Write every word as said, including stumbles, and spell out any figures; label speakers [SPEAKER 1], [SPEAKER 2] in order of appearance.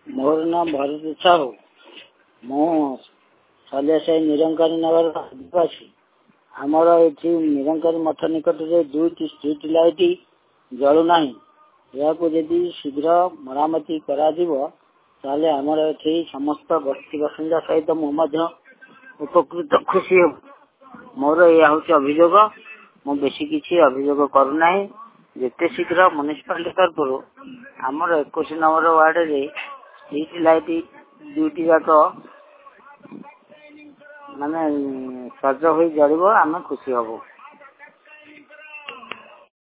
[SPEAKER 1] मोर नाम भरत साहू मु सल्यासाई निरंकारी नगर आदिवासी आमर ये निरंकारी मठ निकट में दुईटी स्ट्रीट लाइट जलुना यदि शीघ्र मरामती कर आमर ये समस्त बस्ती बासिंदा सहित मुझे उपकृत खुशी हो। मोर यह हूँ अभियोग मु बेसी किसी अभियोग करूना जिते शीघ्र म्युनिसिपालिटी तरफ आमर इक्कीस नंबर वार्ड रे स्ट्रीट लाइट दुईटी जाक माने सज हो जड़ब आम खुशी हबू।